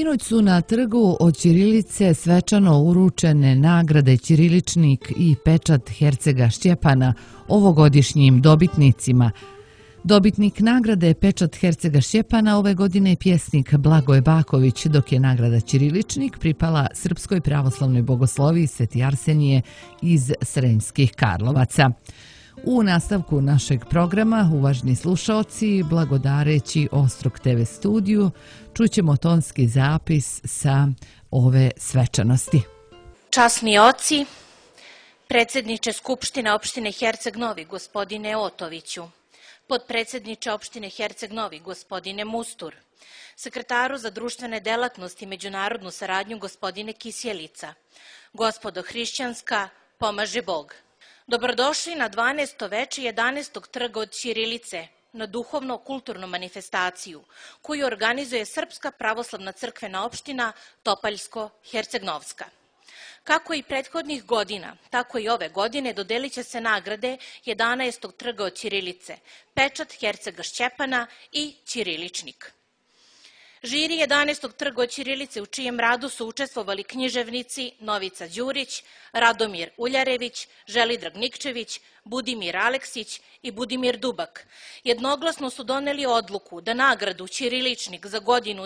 Sinoć su na trgu od ćirilice svečano uručene nagrade Ćiriličnik i pečat Hercega Šćepana ovogodišnjim dobitnicima. Dobitnik nagrade pečat Hercega Šćepana ove godine je pjesnik Blagoje Baković, dok je nagrada Ćiriličnik pripala Srpskoj pravoslavnoj bogosloviji Sveti Arsenije iz Sremskih Karlovaca. U nastavku našeg programa, uvaženi slušaoci, blagodareći Ostrog TV studiju, čućemo tonski zapis sa ove svečanosti. Časni oci, predsjedniče Skupštine opštine Herceg Novi, gospodine Otoviću, potpredsjedniče opštine Herceg Novi, gospodine Mustur, sekretaru za društvene delatnosti i međunarodnu saradnju, gospodine Kisjelica, gospodo hrišćanska, pomaže Bog. Dobrodošli na 12. veče 11. trga od ćirilice, na duhovno-kulturnu manifestaciju koju organizuje Srpska pravoslavna crkvena opština Topaljsko-Hercegnovska. Kako i prethodnih godina, tako i ove godine dodelit će se nagrade 11. trga od ćirilice, pečat Hercega Šćepana i Ćiriličnik. Žiri 11. trga od ćirilice u čijem radu su učestvovali književnici Novica Đurić, Radomir Uljarević, Želidrag Nikčević, Budimir Aleksić i Budimir Dubak. Jednoglasno su doneli odluku da nagradu Ćiriličnik za godinu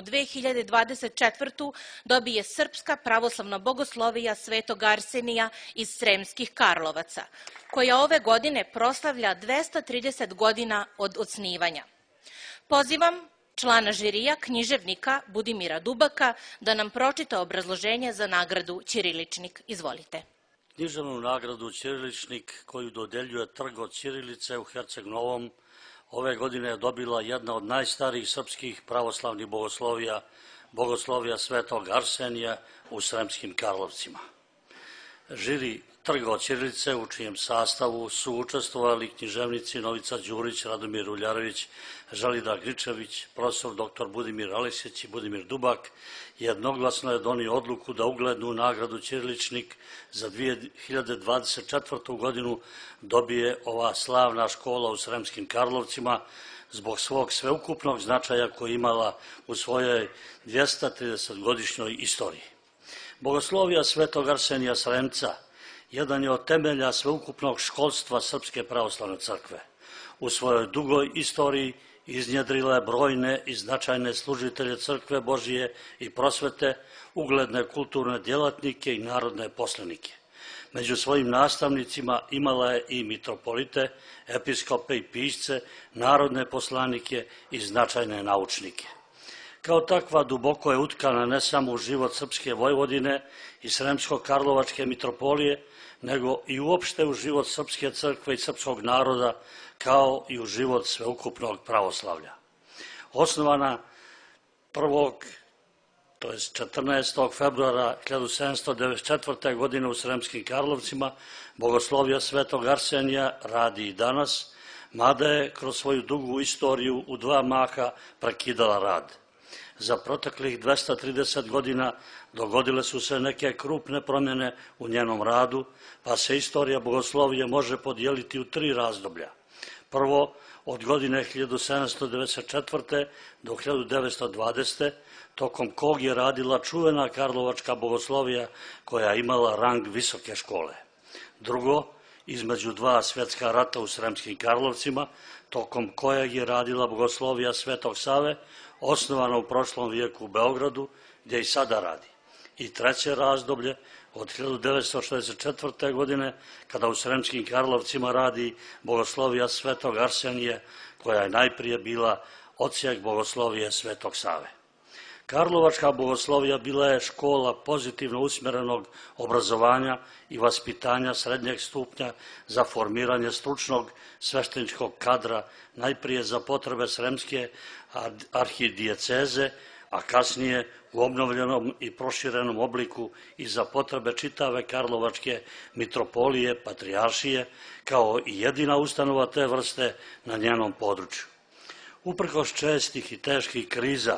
2024. dobije Srpska pravoslavna bogoslovija Svetog Arsenija iz Sremskih Karlovaca, koja ove godine proslavlja 230 godina od osnivanja. Pozivam člana žirija, književnika Budimira Dubaka, da nam pročita obrazloženje za nagradu Ćiriličnik. Izvolite. Književnu nagradu Ćiriličnik koju dodeljuje trg od ćirilice u Herceg Novom ove godine je dobila jedna od najstarijih srpskih pravoslavnih bogoslovija, bogoslovija Svetog Arsenija u Sremskim Karlovcima. Žiri trga od ćirilice u čijem sastavu su učestvovali književnici Novica Đurić, Radomir Uljarević, Želidrag Nikčević, profesor dr. Budimir Aleksić i Budimir Dubak, jednoglasno je donio odluku da uglednu nagradu Ćiriličnik za 2024. godinu dobije ova slavna škola u Sremskim Karlovcima zbog svog sveukupnog značaja koji je imala u svojoj 230-godišnjoj istoriji. Bogoslovija Svetog Arsenija Sremca jedan je od temelja sveukupnog školstva Srpske pravoslavne crkve. U svojoj dugoj istoriji iznjedrila je brojne i značajne služitelje crkve Božije i prosvete, ugledne kulturne djelatnike i narodne poslanike. Među svojim nastavnicima imala je i mitropolite, episkope i pisce, narodne poslanike i značajne naučnike. Kao takva duboko je utkana ne samo u život Srpske Vojvodine i Sremsko-Karlovačke mitropolije, nego i uopšte u život Srpske crkve i srpskog naroda, kao i u život sveukupnog pravoslavlja. Osnovana 14. februara 1794. godine u Sremskim Karlovcima, bogoslovija Svetog Arsenija radi i danas, mada je kroz svoju dugu istoriju u dva maha prekidala rad. Za proteklih 230 godina dogodile su se neke krupne promjene u njenom radu, pa se istorija bogoslovije može podijeliti u tri razdoblja. Prvo, od godine 1794. do 1920. tokom kog je radila čuvena karlovačka bogoslovija koja je imala rang visoke škole. Drugo, između dva svjetska rata u Sremskim Karlovcima, tokom kojeg je radila bogoslovija Svetog Save, osnovana u prošlom vijeku u Beogradu, gdje i sada radi. I treće razdoblje, od 1964. godine, kada u Sremskim Karlovcima radi bogoslovija Svetog Arsenije, koja je najprije bila odsjek bogoslovije Svetog Save. Karlovačka bogoslovija bila je škola pozitivno usmjerenog obrazovanja i vaspitanja srednjeg stupnja za formiranje stručnog svešteničkog kadra, najprije za potrebe Sremske arhidijeceze, a kasnije u obnovljenom i proširenom obliku i za potrebe čitave Karlovačke mitropolije, patrijaršije, kao i jedina ustanova te vrste na njenom području. Uprkos čestih i teških kriza,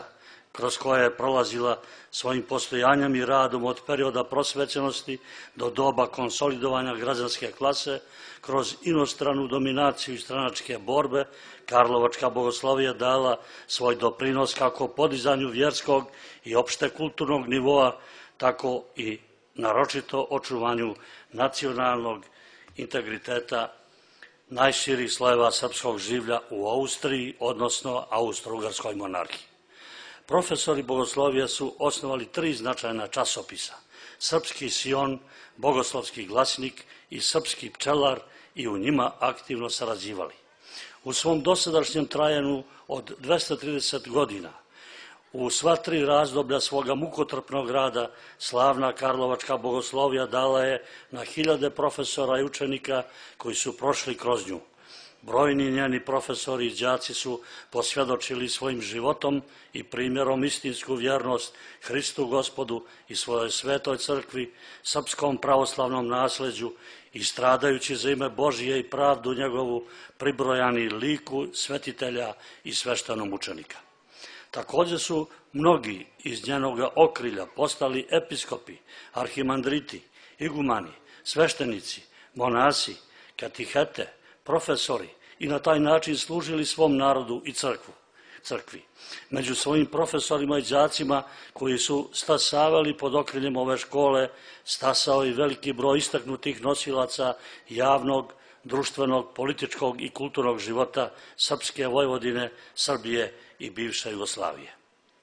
kroz koje je prolazila svojim postojanjem i radom od perioda prosvećenosti do doba konsolidovanja građanske klase, kroz inostranu dominaciju i stranačke borbe, Karlovačka bogoslovija dala svoj doprinos kako podizanju vjerskog i opšte kulturnog nivoa, tako i naročito očuvanju nacionalnog integriteta najširih slojeva srpskog življa u Austriji, odnosno Austro-Ugarskoj monarhiji. Profesori bogoslovija su osnovali 3 značajna časopisa: Srpski Sion, Bogoslovski glasnik i Srpski pčelar, i u njima aktivno sarađivali. U svom dosadašnjem trajanju od 230 godina, u sva 3 razdoblja svoga mukotrpnog rada, slavna Karlovačka bogoslovija dala je na hiljade profesora i učenika koji su prošli kroz nju. Brojni njeni profesori i đaci su posvjedočili svojim životom i primjerom istinsku vjernost Hristu Gospodu i svojoj svetoj crkvi, srpskom pravoslavnom nasleđu i stradajući za ime Božije i pravdu njegovu pribrojani liku svetitelja i sveštenomučenika. Također su mnogi iz njenoga okrilja postali episkopi, arhimandriti, igumani, sveštenici, monasi, katihete, profesori i na taj način služili svom narodu i crkvi. Među svojim profesorima i đacima koji su stasavali pod okriljem ove škole, stasao i veliki broj istaknutih nosilaca javnog, društvenog, političkog i kulturnog života Srpske Vojvodine, Srbije i bivše Jugoslavije.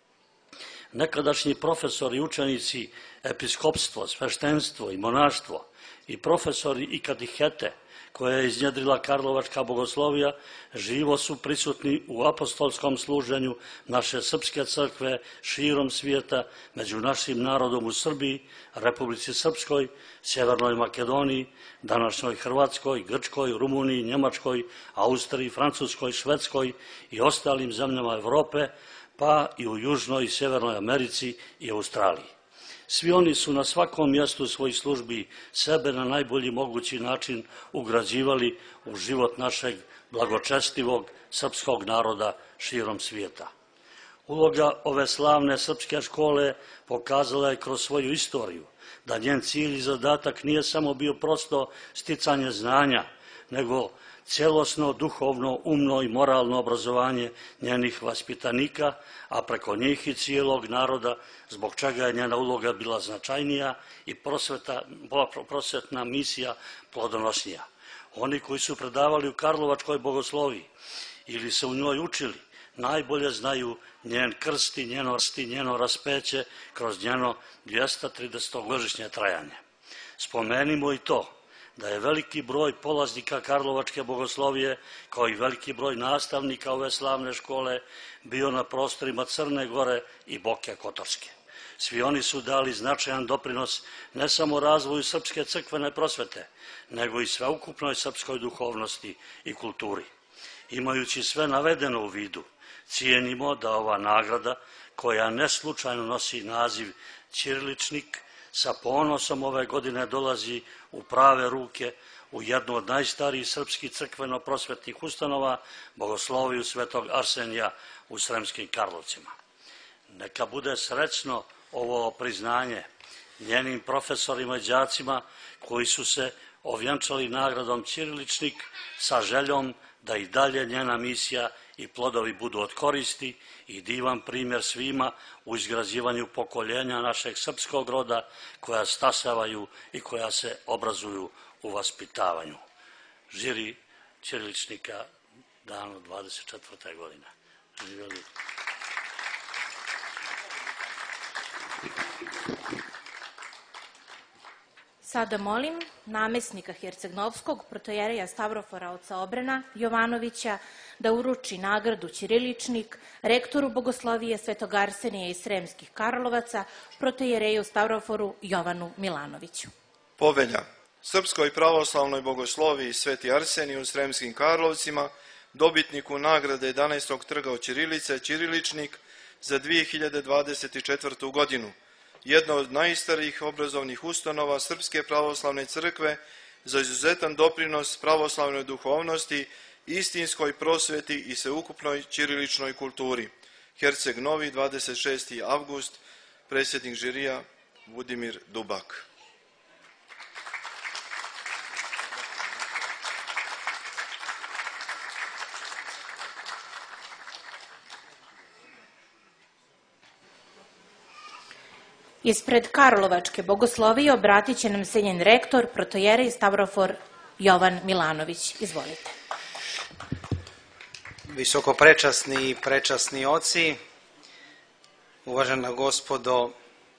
Nekadašnji profesori i učenici, episkopstvo, sveštenstvo i monaštvo i profesori i katihete koje je iznjedrila Karlovačka bogoslovija, živo su prisutni u apostolskom služenju naše srpske crkve širom svijeta, među našim narodom u Srbiji, Republici Srpskoj, Sjevernoj Makedoniji, današnjoj Hrvatskoj, Grčkoj, Rumuniji, Njemačkoj, Austriji, Francuskoj, Švedskoj i ostalim zemljama Evrope, pa i u Južnoj i Sjevernoj Americi i Australiji. Svi oni su na svakom mjestu svojih službi sebe na najbolji mogući način ugrađivali u život našeg blagočestivog srpskog naroda širom svijeta. Uloga ove slavne srpske škole pokazala je kroz svoju istoriju da njen cilj i zadatak nije samo bio prosto sticanje znanja, nego cjelosno, duhovno, umno i moralno obrazovanje njenih vaspitanika, a preko njih i cijelog naroda, zbog čega je njena uloga bila značajnija i prosvetna misija plodonosnija. Oni koji su predavali u Karlovačkoj bogosloviji ili se u njoj učili, najbolje znaju njen krst i njeno raspeće kroz njeno 230-godišnje trajanje. Spomenimo i to da je veliki broj polaznika Karlovačke bogoslovije, kao i veliki broj nastavnika ove slavne škole, bio na prostorima Crne Gore i Boke Kotorske. Svi oni su dali značajan doprinos ne samo razvoju srpske crkvene prosvete, nego i sveukupnoj srpskoj duhovnosti i kulturi. Imajući sve navedeno u vidu, cijenimo da ova nagrada, koja ne slučajno nosi naziv ćiriličnik, sa ponosom ove godine dolazi u prave ruke u jednu od najstarijih srpskih crkveno-prosvetnih ustanova, Bogosloviju Svetog Arsenija u Sremskim Karlovcima. Neka bude srećno ovo priznanje njenim profesorima i đacima koji su se ovjenčali nagradom ćiriličnik sa željom da i dalje njena misija i plodovi budu od koristi i divan primjer svima u izgrađivanju pokoljenja našeg srpskog roda koja stasavaju i koja se obrazuju u vaspitavanju. Žiri ćiriličnika dano 24. godine. Živjeli. Sada molim namjesnika Herceg-Novskog protojereja Stavrofora oca Obrena Jovanovića da uruči nagradu ćiriličnik rektoru Bogoslovije Svetog Arsenija iz Sremskih Karlovaca, protojereju Stavroforu Jovanu Milanoviću. Povelja Srpskoj pravoslavnoj bogosloviji Sveti Arsenij u Sremskim Karlovcima, dobitniku nagrade 11. trga od ćirilice, ćiriličnik za 2024. godinu. Jedna od najstarijih obrazovnih ustanova Srpske pravoslavne crkve za izuzetan doprinos pravoslavnoj duhovnosti, istinskoj prosveti i sveukupnoj ćiriličnoj kulturi. Herceg Novi 26. avgust, predsjednik žirija Budimir Dubak. Ispred Karlovačke bogoslovije obratit će nam se njen rektor, protojerej Stavrofor Jovan Milanović. Izvolite. Visoko prečasni oci, uvažena gospodo,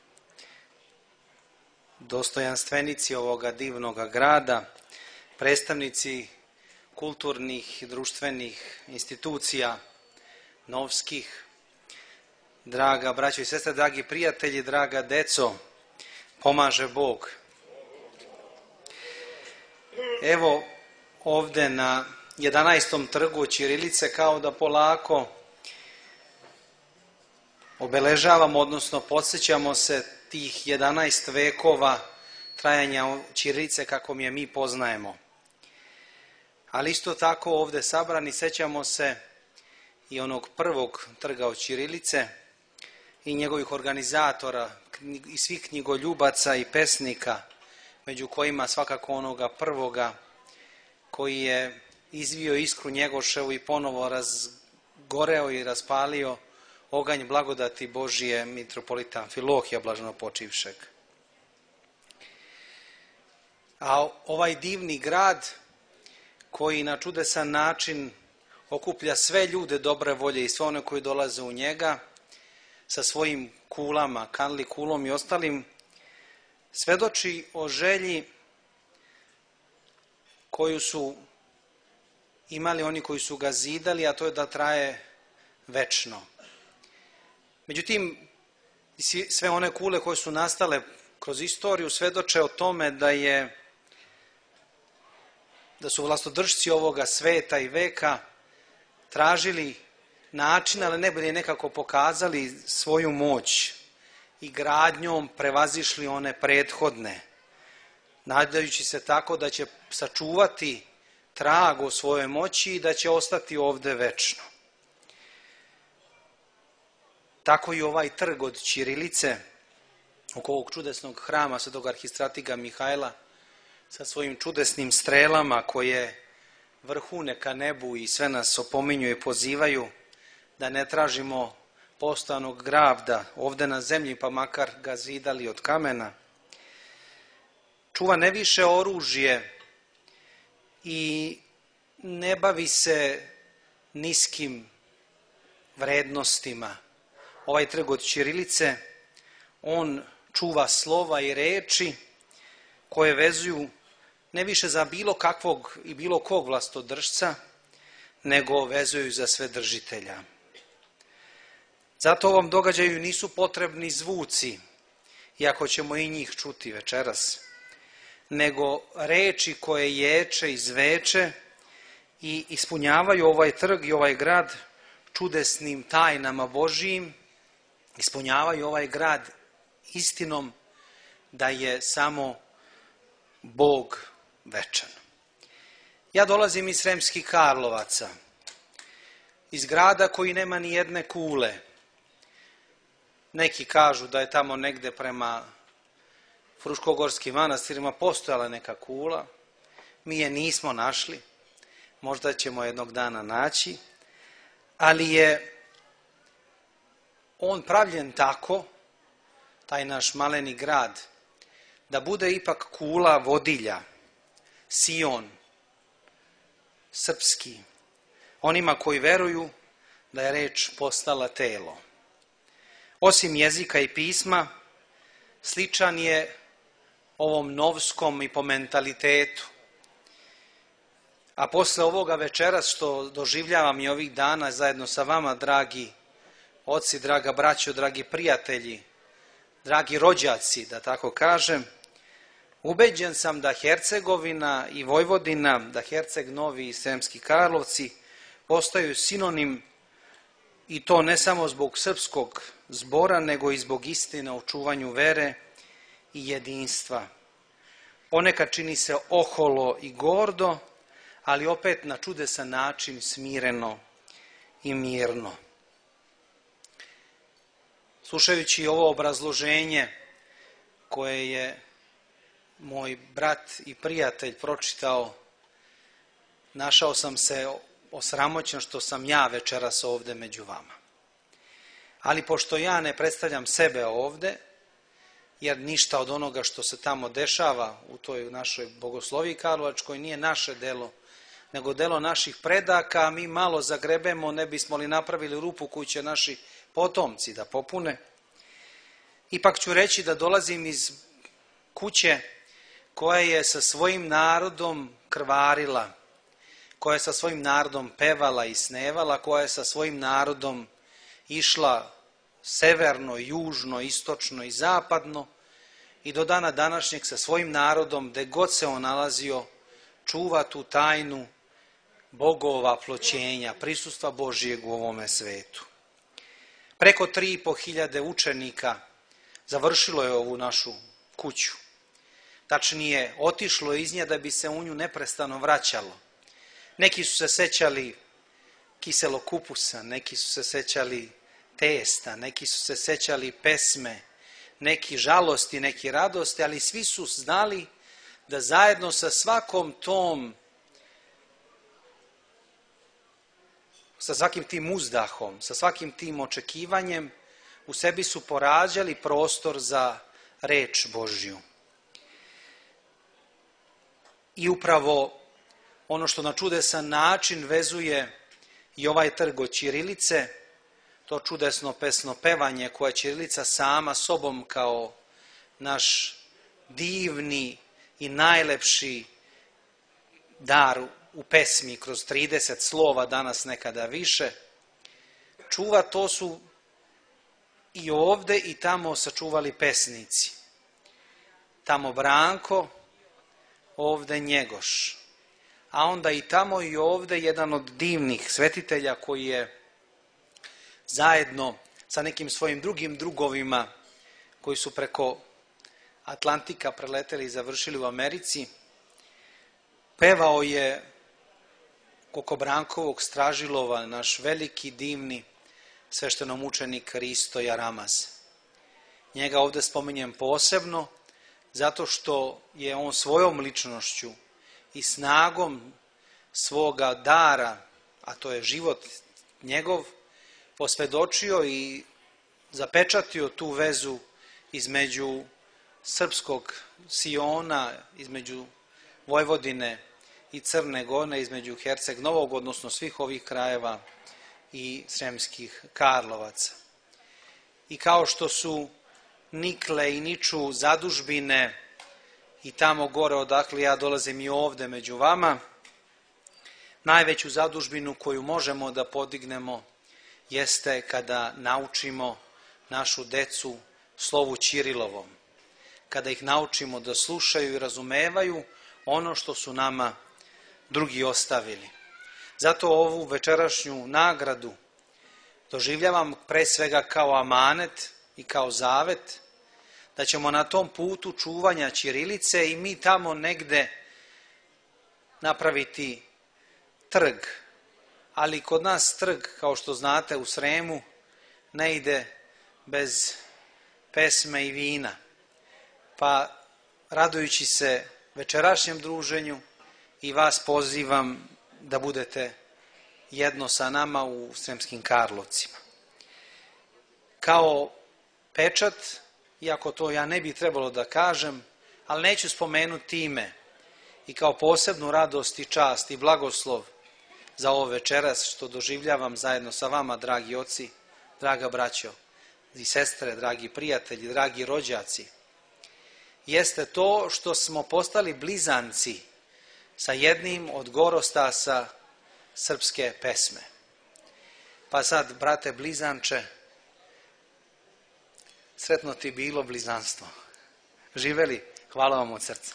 dostojanstvenici ovoga divnoga grada, predstavnici kulturnih i društvenih institucija novskih, draga braćo i sestre, dragi prijatelji, draga deco, pomaže Bog. Evo ovde na 11. trgu ćirilice kao da polako obeležavamo, odnosno podsjećamo se tih 11 vekova trajanja ćirilice kako mi je mi poznajemo. Ali isto tako ovde sabrani sećamo se i onog prvog trga od ćirilice i njegovih organizatora i svih knjigoljubaca i pesnika, među kojima svakako onoga prvoga koji je izvio iskru Njegoševu i ponovo razgoreo i raspalio oganj blagodati Božije, mitropolita Amfilohija blaženopočivšeg. A ovaj divni grad koji na čudesan način okuplja sve ljude dobre volje i sve one koji dolaze u njega sa svojim kulama, kanli kulom i ostalim, svedoči o želji koju su imali oni koji su ga zidali, a to je da traje večno. Međutim, sve one kule koje su nastale kroz istoriju svedoče o tome da su vlastodržci ovoga sveta i veka tražili način, ali ne bili nekako pokazali svoju moć i gradnjom prevazišli one prethodne, nadajući se tako da će sačuvati trag o svojoj moći i da će ostati ovde večno. Tako i ovaj trg od ćirilice, oko ovog čudesnog hrama svetog arhistratiga Mihajla, sa svojim čudesnim strelama koje vrhune ka nebu i sve nas opominju i pozivaju da ne tražimo postojanog gravda ovde na zemlji, pa makar ga zidali od kamena. Čuva ne više oružje i ne bavi se niskim vrednostima. Ovaj trg od ćirilice, on čuva slova i reči koje vezuju ne više za bilo kakvog i bilo kog vlastodržca, nego vezuju za sve držitelja. Zato ovom događaju nisu potrebni zvuci, iako ćemo i njih čuti večeras, nego reči koje ječe i zveče i ispunjavaju ovaj trg i ovaj grad čudesnim tajnama Božijim, ispunjavaju ovaj grad istinom da je samo Bog večan. Ja dolazim iz Sremskih Karlovaca, iz grada koji nema ni jedne kule. Neki kažu da je tamo negde prema Fruškogorskim manastirima postojala neka kula. Mi je nismo našli, možda ćemo jednog dana naći, ali je on pravljen tako, taj naš maleni grad, da bude ipak kula vodilja, Sion, srpski, onima koji veruju da je reč postala telo. Osim jezika i pisma, sličan je ovom novskom i po mentalitetu. A posle ovoga večeras što doživljavam i ovih dana zajedno sa vama, dragi oci, draga braćo, dragi prijatelji, dragi rođaci, da tako kažem, ubeđen sam da Hercegovina i Vojvodina, da Herceg Novi i Sremski Karlovci postaju sinonim, i to ne samo zbog srpskog zbora, nego i zbog istine o čuvanju vere i jedinstva. Ponekad čini se oholo i gordo, ali opet na čudesan način smireno i mirno. Slušajući ovo obrazloženje koje je moj brat i prijatelj pročitao, našao sam se osramoćen što sam ja večeras ovde među vama. Ali pošto ja ne predstavljam sebe ovde, jer ništa od onoga što se tamo dešava u toj našoj bogosloviji karlovačkoj nije naše delo, nego delo naših predaka, a mi malo zagrebemo, ne bismo li napravili rupu koju će naši potomci da popune. Ipak ću reći da dolazim iz kuće koja je sa svojim narodom krvarila, koja je sa svojim narodom pevala i snevala, koja je sa svojim narodom išla severno, južno, istočno i zapadno i do dana današnjeg sa svojim narodom, gde god se on nalazio, čuva tu tajnu bogova ploćenja, prisustva Božijeg u ovome svetu. Preko 3.500 učenika završilo je ovu našu kuću. Tačnije, otišlo iz nje da bi se u nju neprestano vraćalo. Neki su se sećali kiselog kupusa, neki su se sećali testa, neki su se sećali pesme, neki žalosti, neki radosti, ali svi su znali da zajedno sa svakom tom, sa svakim tim uzdahom, sa svakim tim očekivanjem, u sebi su porađali prostor za reč Božju. I upravo ono što na čudesan način vezuje i ovaj trg od ćirilice, to čudesno pesno pevanje koje ćirilica sama sobom kao naš divni i najlepši dar u pesmi kroz 30 slova, danas nekada više, čuva, to su i ovde i tamo sačuvali pesnici. Tamo Branko, ovde Njegoš. A onda i tamo i ovde jedan od divnih svetitelja koji je zajedno sa nekim svojim drugim drugovima koji su preko Atlantika preleteli i završili u Americi, pevao je oko Brankovog Stražilova naš veliki divni sveštenomučenik Risto Jaramaz. Njega ovde spominjem posebno zato što je on svojom ličnošću i snagom svoga dara, a to je život njegov, posvedočio i zapečatio tu vezu između srpskog Siona, između Vojvodine i Crne Gore, između Herceg Novog, odnosno svih ovih krajeva i Sremskih Karlovaca. I kao što su nikle i niču zadužbine i tamo gore odakle ja dolazim i ovde među vama, najveću zadužbinu koju možemo da podignemo jeste kada naučimo našu decu slovu Ćirilovom, kada ih naučimo da slušaju i razumevaju ono što su nama drugi ostavili. Zato ovu večerašnju nagradu doživljavam pre svega kao amanet i kao zavet, da ćemo na tom putu čuvanja ćirilice i mi tamo negde napraviti trg. Ali kod nas trg, kao što znate, u Sremu ne ide bez pesme i vina. Pa radujući se večerašnjem druženju i vas pozivam da budete jedno sa nama u Sremskim Karlovcima. Kao pečat, iako to ja ne bi trebalo da kažem, ali neću spomenuti ime, i kao posebnu radost i čast i blagoslov za ovo večeras što doživljavam zajedno sa vama, dragi oci, draga braćo i sestre, dragi prijatelji, dragi rođaci, jeste to što smo postali blizanci sa jednim od gorostasa srpske pesme. Pa sad, brate blizanče, sretno ti bilo blizanstvo. Živeli, hvala vam od srca.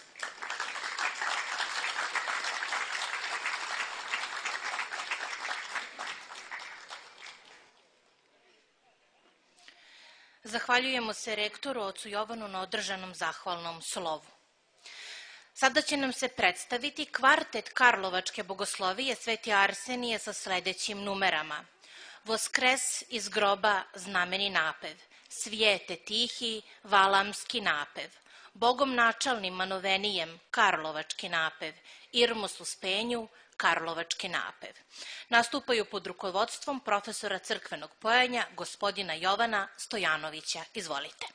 Zahvaljujemo se rektoru, ocu Jovanu, na održanom zahvalnom slovu. Sada će nam se predstaviti kvartet Karlovačke bogoslovije Sveti Arsenije sa sledećim numerama. Voskres iz groba znameni napev, svijete tihi, valamski napev, Bogom načalnim manovenijem, karlovački napev, Irmus u spenju, karlovački napev. Nastupaju pod rukovodstvom profesora crkvenog pojanja, gospodina Jovana Stojanovića. Izvolite.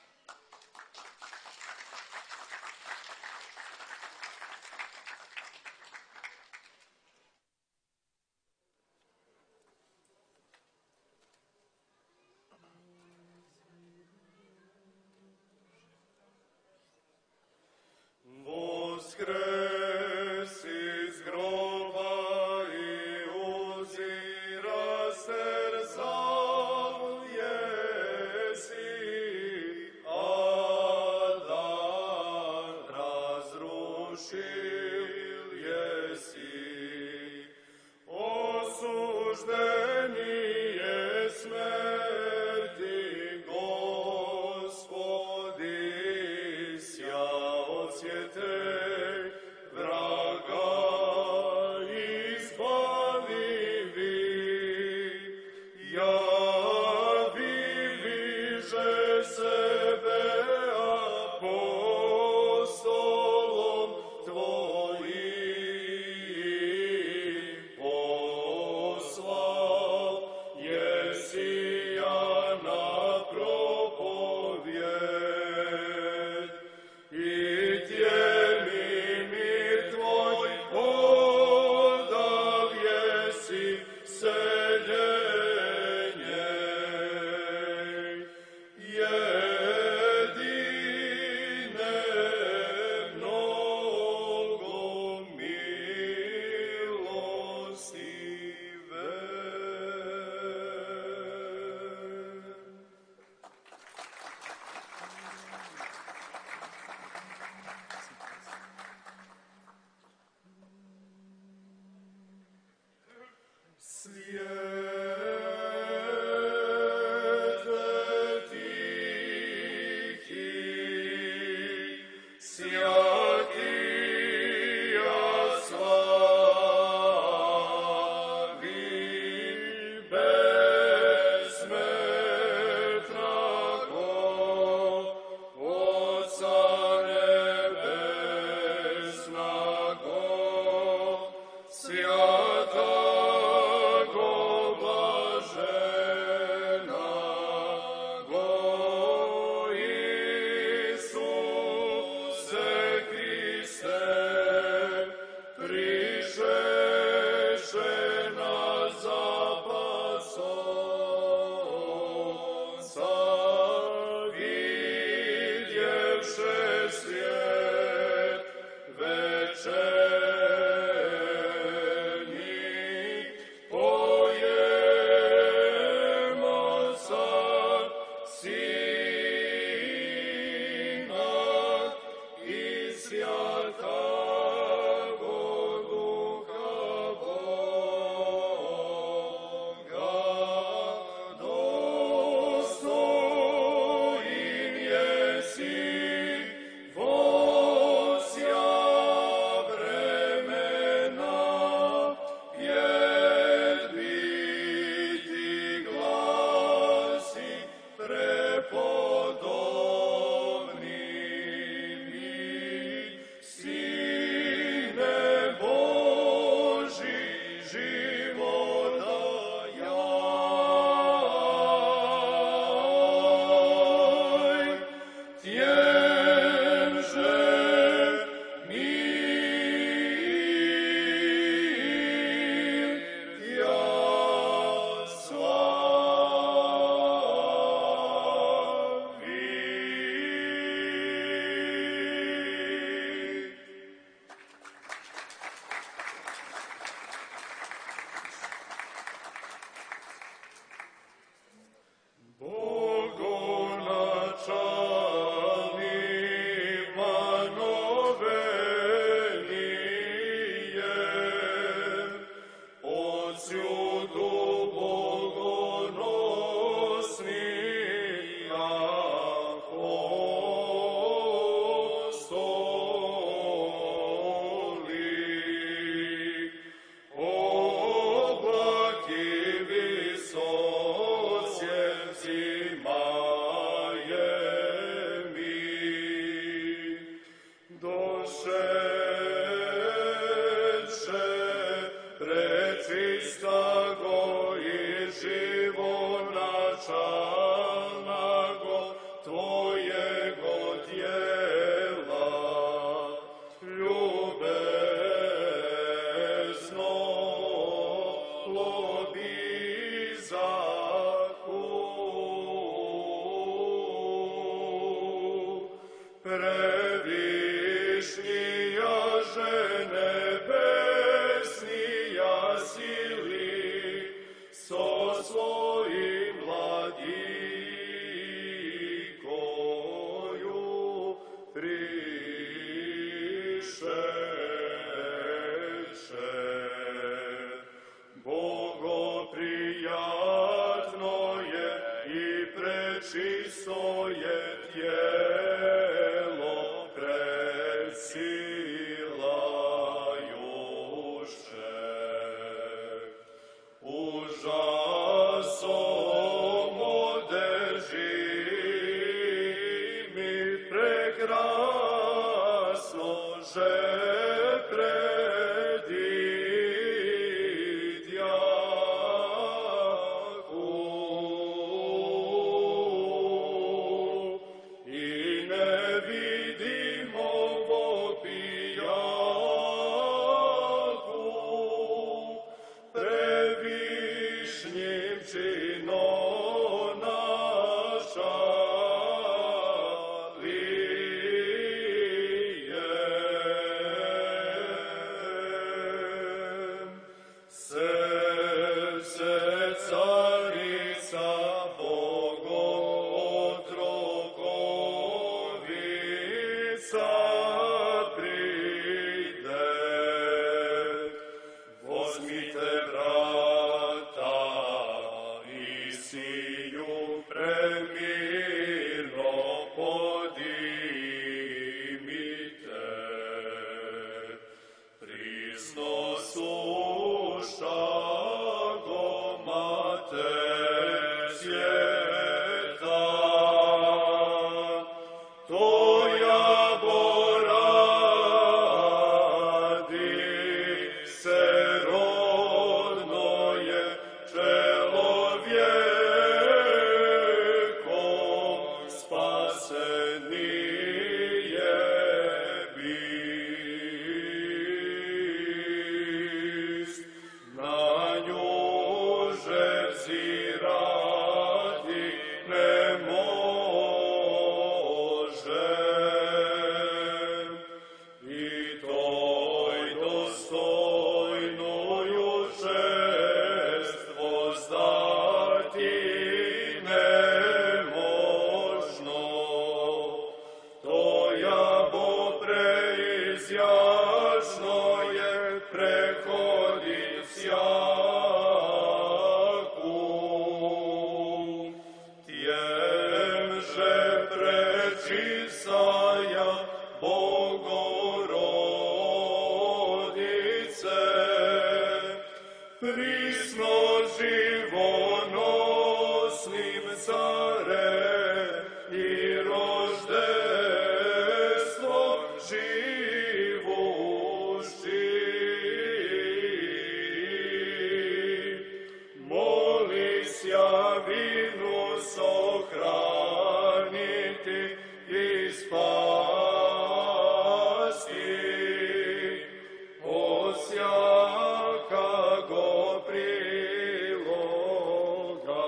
Mir prečistago i živonačalnago Tvojego djela, ljubezno lobizaku, previšnija žene besnija sili, so svojim vladikoju prišeće. Bogoprijatno je i prečisto je tijelo predsilajuće. Užasom odeži mi prekrasno že predidjaku i ne vidimo pijaku previšnjim činom našalijem. Srce carica Bogotrokovica pride. Возьмите, брата, i siju premirno podimite. Prisno suštago mate svijeta, Toja boradi se rodno je čelovjekom spasenije bist. Na nju že zirati ne može, i toj dostojnuju čest vozdati nemožno. Toja bo preizjačno je prehodit sjaku. Tjem že prečisaja Bogorodice, prisno živonosnim care i roždestvo živući. Molis ja vinu sohraniti i spasti, osjakago priloga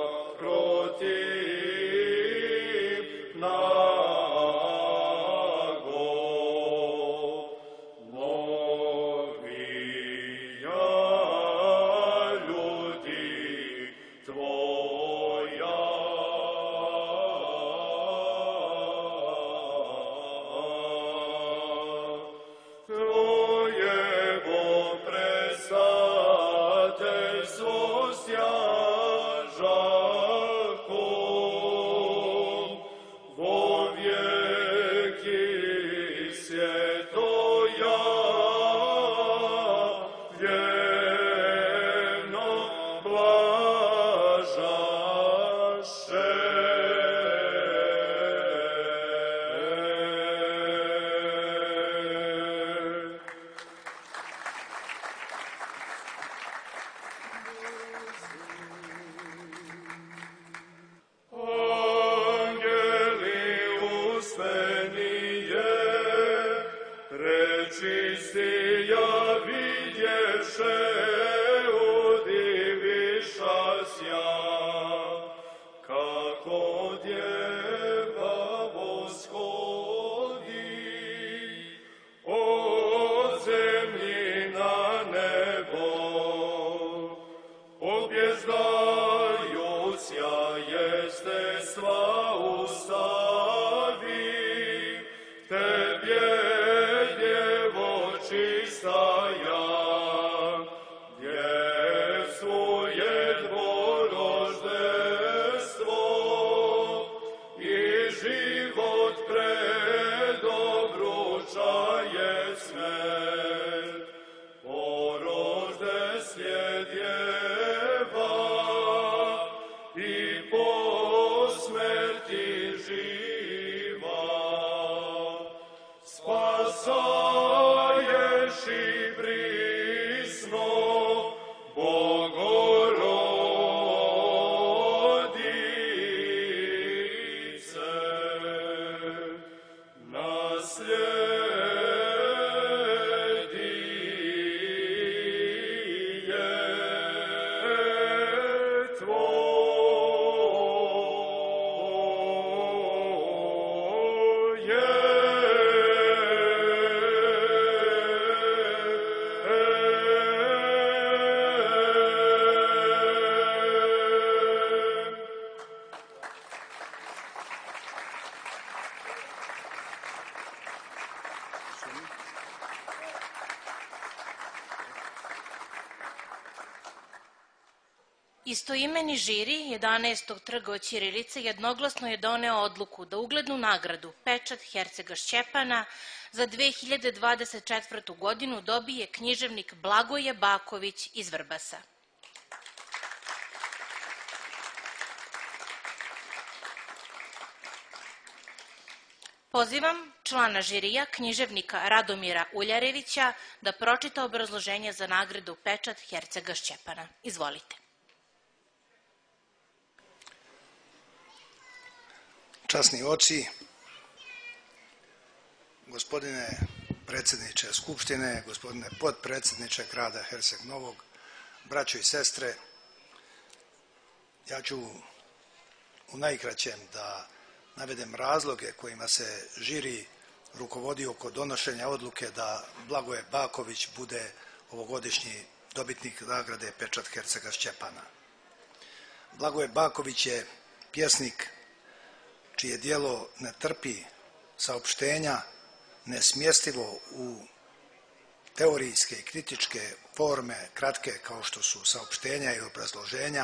protiv nago. Hristia vidješe, udivišasja, kako djeva voshodi od zemlji na nebo, objezdajuća jeste sva ustavi, tebje djevo čistaja, djevstvuje dvoroždestvo i život predobručaje smet, poroždeslje djeva i po smrti živa, spasaješ i prisno Bogorodice, naslijedije tvoje. Istoimeni žiri 11. trga od ćirilice jednoglasno je doneo odluku da uglednu nagradu Pečat Hercega Šćepana za 2024. godinu dobije književnik Blagoje Baković iz Vrbasa. Pozivam člana žirija, književnika Radomira Uljarevića, da pročita obrazloženje za nagradu Pečat Hercega Šćepana. Izvolite. Časni oci, gospodine predsjedniče Skupštine, gospodine potpredsjedniče grada Herceg Novog, braćo i sestre, ja ću u najkraćem da navedem razloge kojima se žiri rukovodio kod donošenja odluke da Blagoje Baković bude ovogodišnji dobitnik nagrade Pečat Hercega Šćepana. Blagoje Baković je pjesnik čije djelo ne trpi saopštenja, nesmjestivo u teorijske i kritičke forme, kratke kao što su saopštenja i obrazloženja,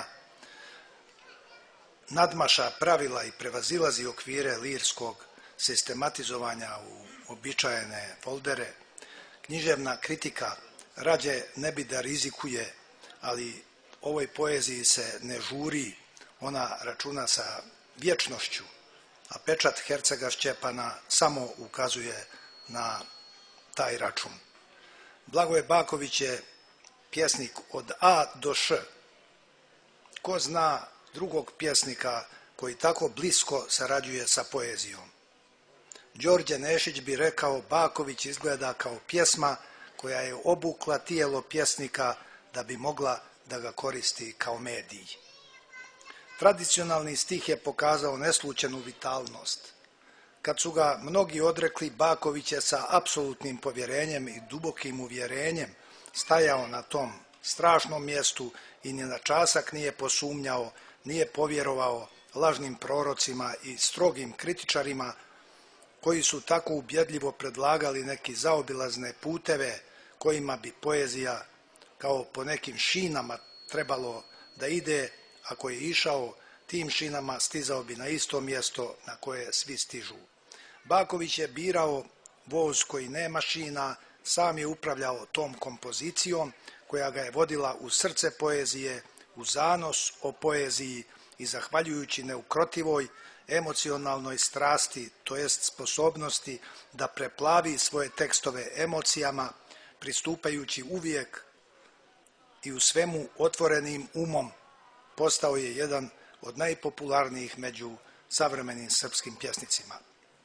nadmaša pravila i prevazilazi okvire lirskog sistematizovanja u običajene foldere. Književna kritika rađe ne bi da rizikuje, ali ovoj poeziji se ne žuri, ona računa sa vječnošću, a Pečat Hercega Šćepana samo ukazuje na taj račun. Blagoje Baković je pjesnik od A do Š. Ko zna drugog pjesnika koji tako blisko sarađuje sa poezijom? Đorđe Nešić bi rekao: Baković izgleda kao pjesma koja je obukla tijelo pjesnika da bi mogla da ga koristi kao medij. Tradicionalni stih je pokazao neslučenu vitalnost. Kad su ga mnogi odrekli, Baković je sa apsolutnim povjerenjem i dubokim uvjerenjem stajao na tom strašnom mjestu i ni na časak nije posumnjao, nije povjerovao lažnim prorocima i strogim kritičarima koji su tako ubjedljivo predlagali neki zaobilazne puteve kojima bi poezija kao po nekim šinama trebalo da ide. Ako je išao tim šinama, stizao bi na isto mjesto na koje svi stižu. Baković je birao voz koji nema šina, sam je upravljao tom kompozicijom koja ga je vodila u srce poezije, u zanos o poeziji i zahvaljujući neukrotivoj emocionalnoj strasti, to jest sposobnosti da preplavi svoje tekstove emocijama, pristupajući uvijek i u svemu otvorenim umom, postao je jedan od najpopularnijih među savremenim srpskim pjesnicima.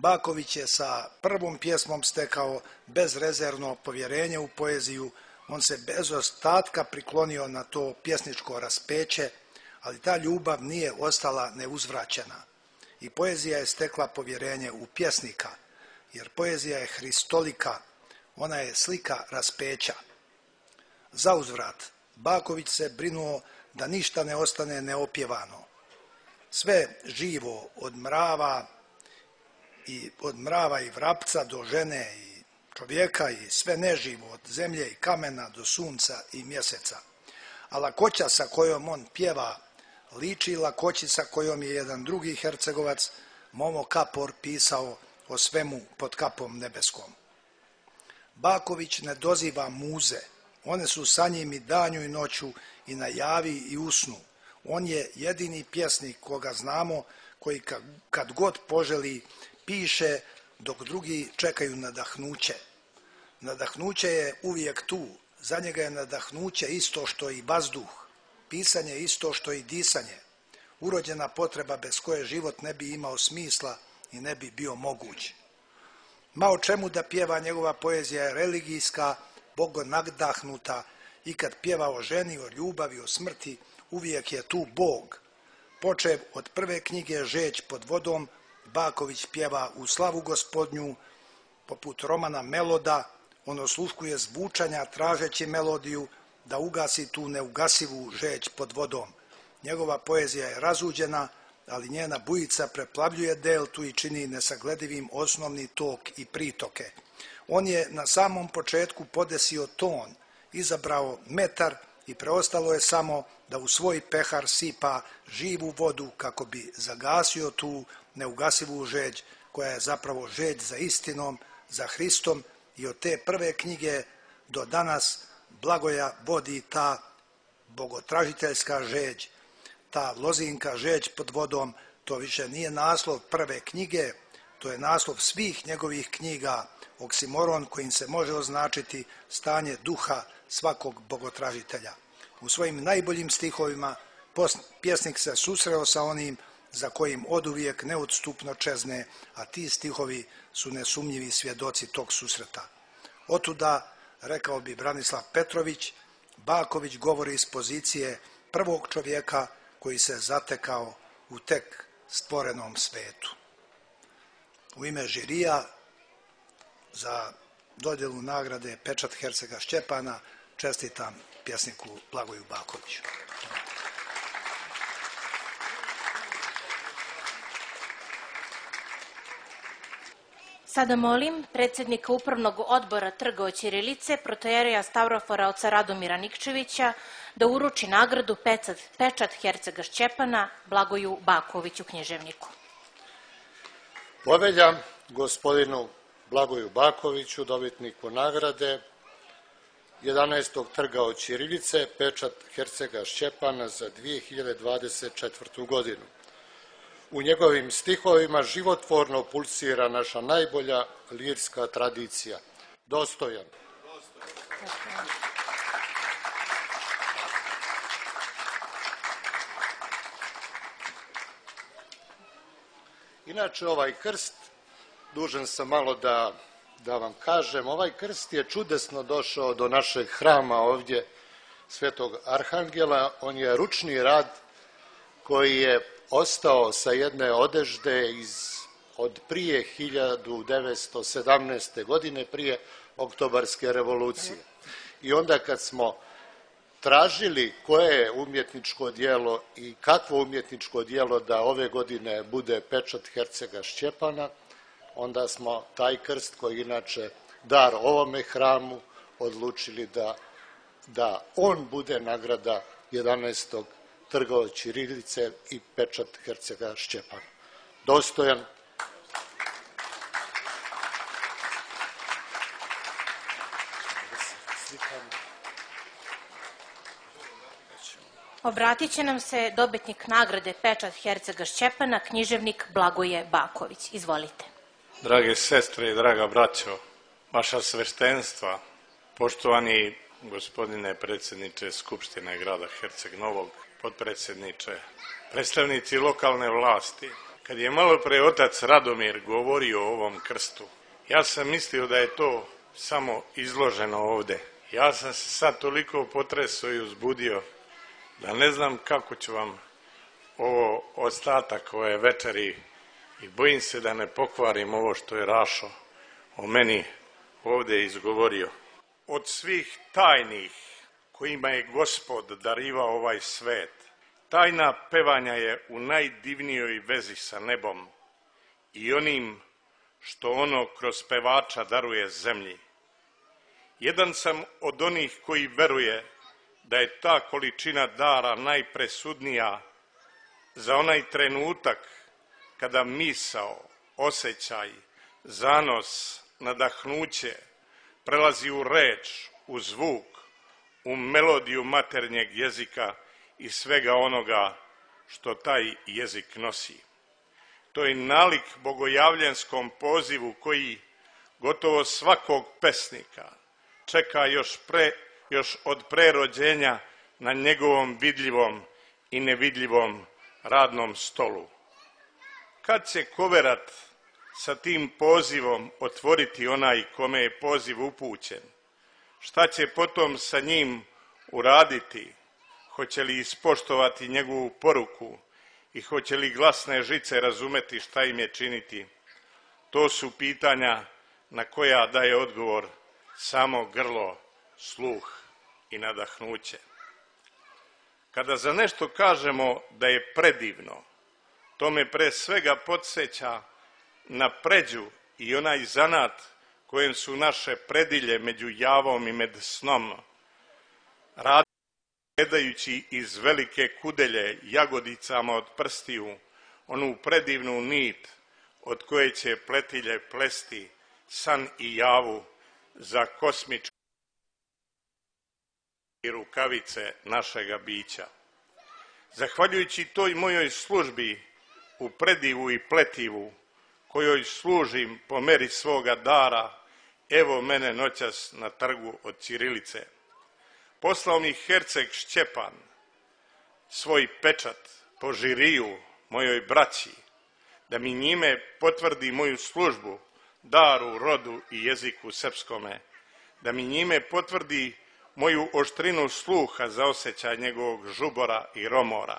Baković je sa prvom pjesmom stekao bezrezervno povjerenje u poeziju, on se bez ostatka priklonio na to pjesničko raspeće, ali ta ljubav nije ostala neuzvraćena. I poezija je stekla povjerenje u pjesnika, jer poezija je hristolika, ona je slika raspeća. Zauzvrat, Baković se brinuo da ništa ne ostane neopjevano. Sve živo, od mrava i vrapca do žene i čovjeka i sve neživo, od zemlje i kamena do sunca i mjeseca. A lakoća sa kojom on pjeva liči lakoći sa kojom je jedan drugi Hercegovac, Momo Kapor, pisao o svemu pod kapom nebeskom. Baković ne doziva muze, one su sa njim i danju i noću i na javi i u snu. On je jedini pjesnik koga znamo koji kad god poželi piše dok drugi čekaju nadahnuće. Nadahnuće je uvijek tu, za njega je nadahnuće isto što i vazduh, pisanje isto što i disanje, urođena potreba bez koje život ne bi imao smisla i ne bi bio moguć. Ma o čemu da pjeva, njegova poezija je religijska, bogonadahnuta, i kad pjeva o ženi, o ljubavi, o smrti, uvijek je tu Bog. Počev od prve knjige Žeć pod vodom, Baković pjeva u slavu Gospodnju, poput Romana Meloda, on osluškuje zvučanja tražeći melodiju da ugasi tu neugasivu žeć pod vodom. Njegova poezija je razuđena, ali njena bujica preplavljuje deltu i čini nesagledivim osnovni tok i pritoke. On je na samom početku podesio ton, izabrao metar i preostalo je samo da u svoj pehar sipa živu vodu kako bi zagasio tu neugasivu žeđ koja je zapravo žeđ za istinom, za Hristom, i od te prve knjige do danas Blagoja vodi ta bogotražiteljska žeđ, ta lozinka žeđ pod vodom. To više nije naslov prve knjige, to je naslov svih njegovih knjiga, oksimoron kojim se može označiti stanje duha svakog bogotražitelja. U svojim najboljim stihovima pjesnik se susreo sa onim za kojim oduvijek neodstupno čezne, a ti stihovi su nesumnjivi svjedoci tog susreta. Otuda, rekao bi Branislav Petrović, Baković govori iz pozicije prvog čovjeka koji se zatekao u tek stvorenom svetu. U ime žirija za dodjelu nagrade Pečat Hercega Šćepana čestitam pjesniku Blagoju Bakoviću. Sada molim predsjednika Upravnog odbora Trga od ćirilice, protojereja Stavrofora oca Radomira Nikčevića, da uruči nagradu Pečat Hercega Šćepana Blagoju Bakoviću, književniku. Poveljam gospodinu Blagoju Bakoviću, dobitniku nagrade 11. Trga od ćirilice, Pečat Hercega Šćepana za 2024. godinu. U njegovim stihovima životvorno pulsira naša najbolja lirska tradicija. Dostojan. Inače, ovaj krst, dužan sam malo da vam kažem, ovaj krst je čudesno došao do našeg hrama ovdje, Svetog Arhangela. On je ručni rad koji je ostao sa jedne odežde od prije 1917. godine, prije Oktobarske revolucije. I onda kad smo tražili koje je umjetničko djelo i kakvo umjetničko djelo da ove godine bude Pečat Hercega Šćepana, onda smo taj krst, koji je inače dar ovome hramu, odlučili da on bude nagrada 11. Trga od ćirilice i Pečat Hercega Šćepana. Dostojan. Obratit će nam se dobitnik nagrade Pečat Hercega Šćepana, književnik Blagoje Baković. Izvolite. Drage sestre i draga braćo, vaša sveštenstva, poštovani gospodine predsjedniče Skupštine grada Herceg Novog, potpredsjedniče, predstavnici lokalne vlasti, Kad je malo pre otac Radomir govorio o ovom krstu, ja sam mislio da je to samo izloženo ovde. Ja sam se sad toliko potresao i uzbudio da ne znam kako ću vam ovo ostatak ove večeri i bojim se da ne pokvarim ovo što je Rašo o meni ovde izgovorio. Od svih tajnih kojima je Gospod darivao ovaj svet, tajna pevanja je u najdivnijoj vezi sa nebom i onim što ono kroz pevača daruje zemlji. Jedan sam od onih koji veruje da je ta količina dara najpresudnija za onaj trenutak kada misao, osjećaj, zanos, nadahnuće prelazi u reč, u zvuk, u melodiju maternjeg jezika i svega onoga što taj jezik nosi. To je nalik bogojavljenskom pozivu koji gotovo svakog pesnika čeka još od prerođenja na njegovom vidljivom i nevidljivom radnom stolu. Kad će koverat sa tim pozivom otvoriti onaj kome je poziv upućen? Šta će potom sa njim uraditi? Hoće li ispoštovati njegovu poruku i hoće li glasne žice razumeti šta im je činiti? To su pitanja na koja daje odgovor samo grlo, sluh i nadahnuće. Kada za nešto kažemo da je predivno, to me pre svega podsjeća na pređu i onaj zanat kojem su naše predilje među javom i med snom, gledajući iz velike kudelje jagodicama od prstiju, onu predivnu nit od koje će pletilje plesti san i javu za kosmičke rukavice našega bića. Zahvaljujući toj mojoj službi u predivu i pletivu, kojoj služim po meri svoga dara, evo mene noćas na trgu od ćirilice. Poslao mi Herceg Šćepan svoj pečat po žiriju mojoj braći, da mi njime potvrdi moju službu, daru, rodu i jeziku srpskome, da mi njime potvrdi moju oštrinu sluha za osjećaj njegovog žubora i romora,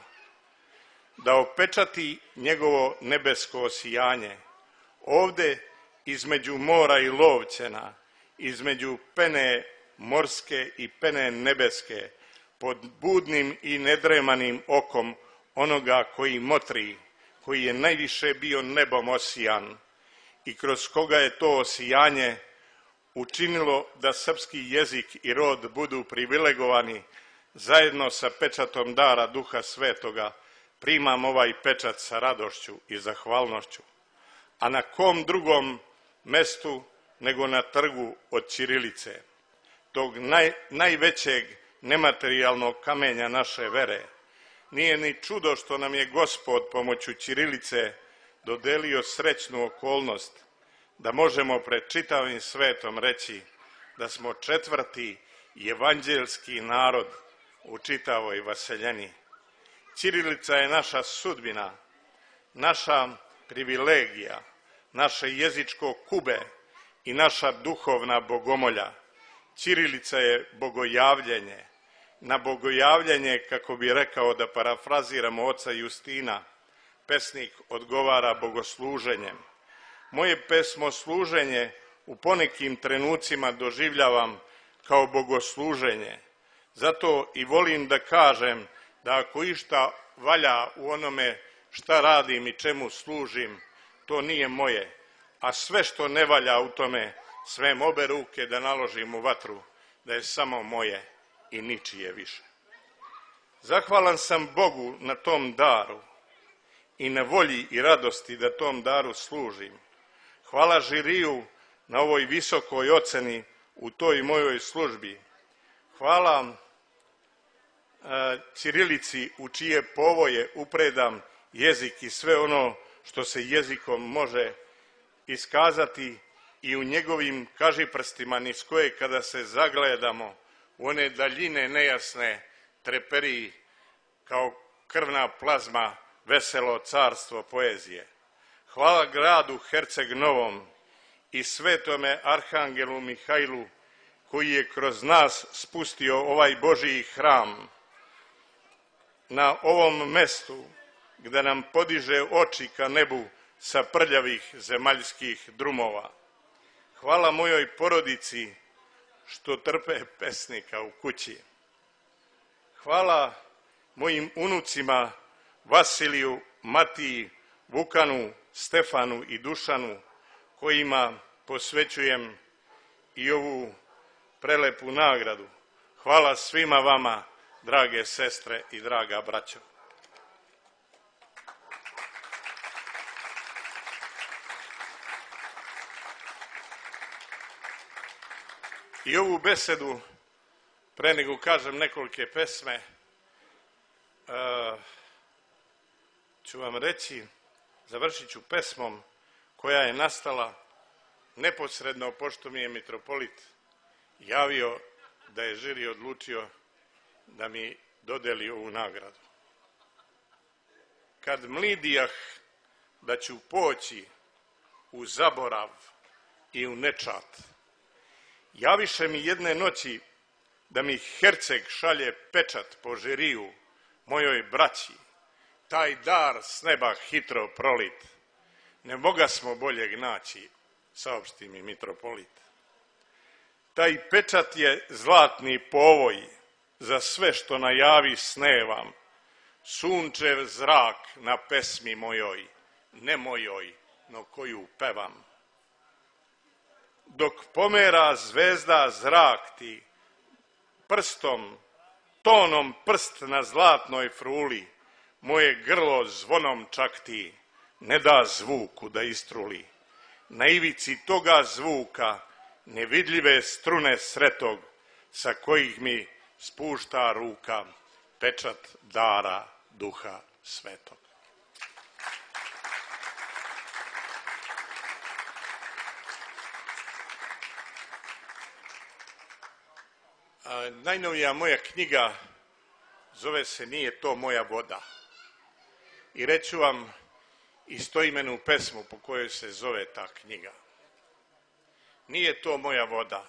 da opečati njegovo nebesko osijanje, ovde između mora i lovćena, između pene morske i pene nebeske, pod budnim i nedremanim okom onoga koji motri, koji je najviše bio nebom osijan i kroz koga je to osijanje učinilo da srpski jezik i rod budu privilegovani zajedno sa pečatom dara Duha Svetoga, primam ovaj pečat sa radošću i zahvalnošću. A na kom drugom mestu nego na trgu od ćirilice, tog najvećeg nematerijalnog kamenja naše vere. Nije ni čudo što nam je Gospod pomoću ćirilice dodelio srećnu okolnost da možemo pred čitavim svetom reći da smo četvrti evanđelski narod u čitavoj vaseljeni. Ćirilica je naša sudbina, naša privilegija, naše jezičko kube i naša duhovna bogomolja. Ćirilica je bogojavljenje. Na bogojavljenje, kako bi rekao da parafraziramo oca Justina, pesnik odgovara bogosluženjem. Moje pesmosluženje u ponekim trenucima doživljavam kao bogosluženje. Zato i volim da kažem da ako išta valja u onome šta radim i čemu služim, to nije moje, a sve što ne valja u tome, svem obe ruke da naložim u vatru, da je samo moje i ničije više. Zahvalan sam Bogu na tom daru i na volji i radosti da tom daru služim. Hvala žiriju na ovoj visokoj oceni u toj mojoj službi. Hvala ćirilici u čije povoje upredam jezik i sve ono što se jezikom može iskazati i u njegovim kažiprstima niz koje kada se zagledamo u one daljine nejasne treperi kao krvna plazma veselo carstvo poezije. Hvala gradu Herceg Novom i svetome Arhangelu Mihajlu koji je kroz nas spustio ovaj Božji hram na ovom mestu gde nam podiže oči ka nebu sa prljavih zemaljskih drumova. Hvala mojoj porodici što trpe pesnika u kući. Hvala mojim unucima Vasiliju, Matiji, Vukanu, Stefanu i Dušanu, kojima posvećujem i ovu prelepu nagradu. Hvala svima vama, drage sestre i draga braćo. I ovu besedu, pre nego kažem nekolike pesme, ću vam reći, završit ću pesmom koja je nastala neposredno pošto mi je mitropolit javio da je žiri odlučio da mi dodeli ovu nagradu. Kad mlidijah da ću poći u zaborav i u nečat, javiše mi jedne noći da mi Herceg šalje pečat po žiriju mojoj braći, taj dar s neba hitro prolit, ne moga smo boljeg naći, saopšti mi mitropolit. Taj pečat je zlatni povoj za sve što najavi snevam, sunčev zrak na pesmi mojoj, ne mojoj, no koju pevam. Dok pomera zvezda zrak ti, prstom, tonom prst na zlatnoj fruli, moje grlo zvonom čak ti, ne da zvuku da istruli. Na ivici toga zvuka nevidljive strune sretog, sa kojih mi spušta ruka pečat dara Duha Svetog. Najnovija moja knjiga zove se Nije to moja voda. I reću vam istoimenu pesmu po kojoj se zove ta knjiga. Nije to moja voda,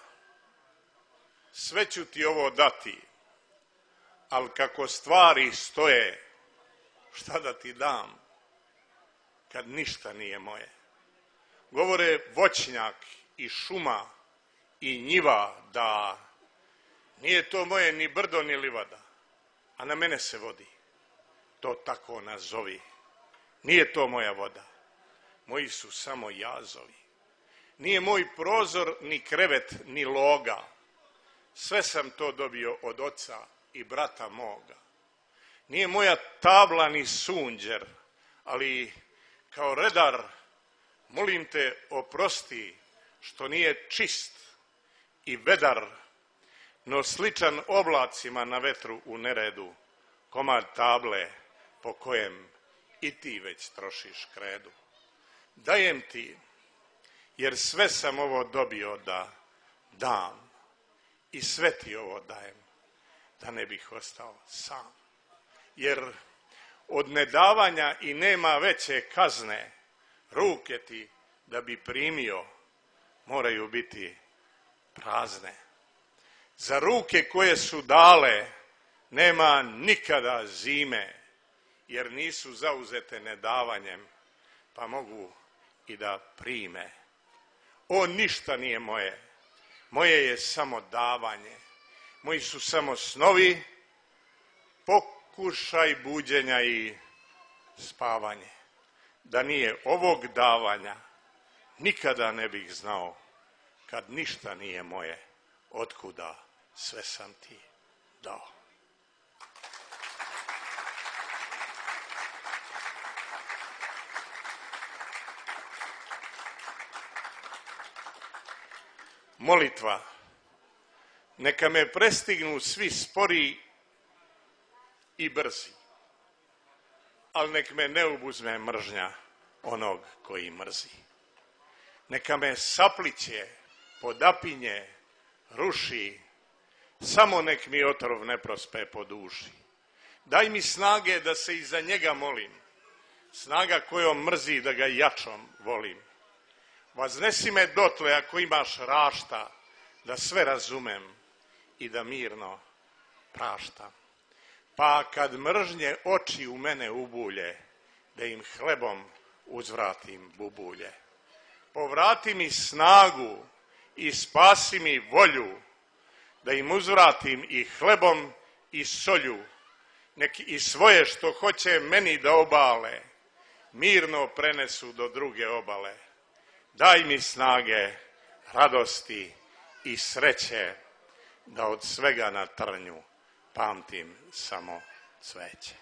sve ću ti ovo dati, ali kako stvari stoje, šta da ti dam, kad ništa nije moje. Govore voćnjak i šuma i njiva da nije to moje ni brdo ni livada, a na mene se vodi. To tako nazovi. Nije to moja voda, moji su samo jazovi. Nije moj prozor, ni krevet, ni loga. Sve sam to dobio od oca i brata moga. Nije moja tabla ni sunđer, ali kao redar, molim te oprosti što nije čist i vedar, no sličan oblacima na vetru u neredu, komad table po kojem i ti već trošiš kredu. Dajem ti, jer sve sam ovo dobio da dam i sve ti ovo dajem, da ne bih ostao sam. Jer od nedavanja i nema veće kazne, ruke ti da bi primio moraju biti prazne. Za ruke koje su dale nema nikada zime, jer nisu zauzete nedavanjem, pa mogu i da prime. O, ništa nije moje, moje je samo davanje, moji su samo snovi, pokušaj buđenja i spavanje. Da nije ovog davanja, nikada ne bih znao, kad ništa nije moje, otkuda sve sam ti dao. Molitva. Neka me prestignu svi spori i brzi, ali nek me ne obuzme mržnja onog koji mrzi. Neka me sapliće, podapinje, ruši, samo nek mi otrov ne prospe po duši. Daj mi snage da se iza njega molim, snaga kojom mrzi da ga jačom volim. Vaznesi me dotle ako imaš rašta, da sve razumem i da mirno praštam. Pa kad mržnje oči u mene ubulje, da im hlebom uzvratim bubulje. Povrati mi snagu i spasi mi volju, da im uzvratim i hlebom i solju, nek i svoje što hoće meni da obale, mirno prenesu do druge obale. Daj mi snage, radosti i sreće, da od svega na trnju pamtim samo cveće.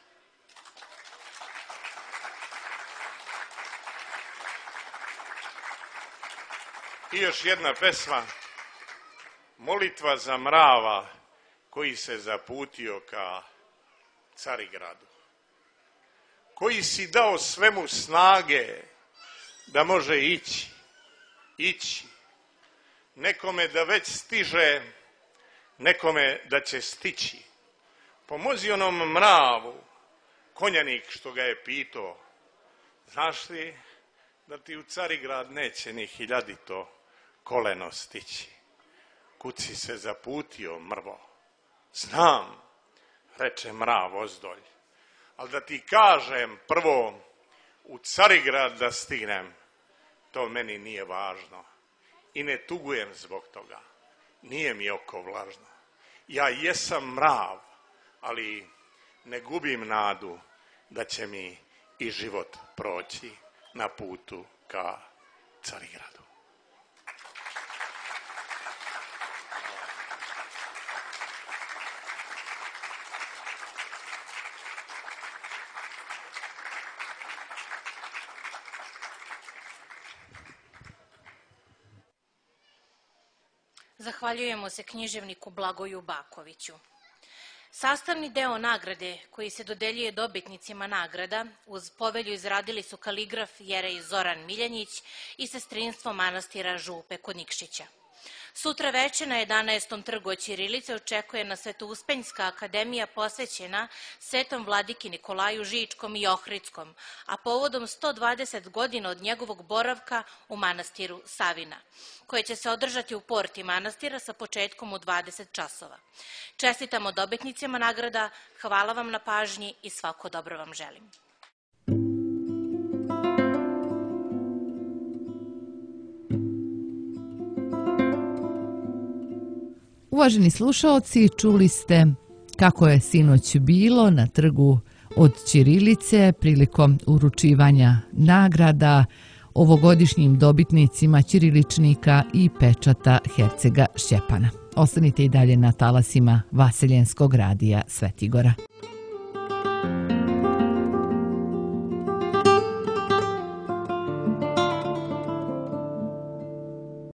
I još jedna pesma, molitva za mrava koji se zaputio ka Carigradu. Koji si dao svemu snage da može ići, nekome da već stiže, nekome da će stići. Pomozi onom mravu, konjanik što ga je pitao, znaš li da ti u Carigrad neće ni 1000 koleno stići? Kud si se zaputio, mrvo? Znam, reče mrav ozdolj, ali da ti kažem prvo, u Carigrad da stignem, to meni nije važno i ne tugujem zbog toga, nije mi oko vlažno. Ja jesam mrav, ali ne gubim nadu da će mi i život proći na putu ka Carigradu. Zahvaljujemo se književniku Blagoju Bakoviću. Sastavni deo nagrade koji se dodeljuje dobitnicima nagrada uz povelju izradili su kaligraf Jerej Zoran Miljanjić i sestrinstvo manastira Župe kod Nikšića. Sutra veče na 11. trgu od ćirilice očekuje nas Svetouspenjska akademija posvećena Svetom vladiki Nikolaju Žičkom i Ohridskom, a povodom 120 godina od njegovog boravka u manastiru Savina, koje će se održati u porti manastira sa početkom u 20 časova. Čestitamo dobitnicima nagrada, hvala vam na pažnji i svako dobro vam želim. Uvaženi slušaoci, čuli ste kako je sinoć bilo na trgu od ćirilice prilikom uručivanja nagrada ovogodišnjim dobitnicima ćiriličnika i pečata Hercega Šćepana. Ostanite i dalje na talasima Vaseljenskog radija Svetigora.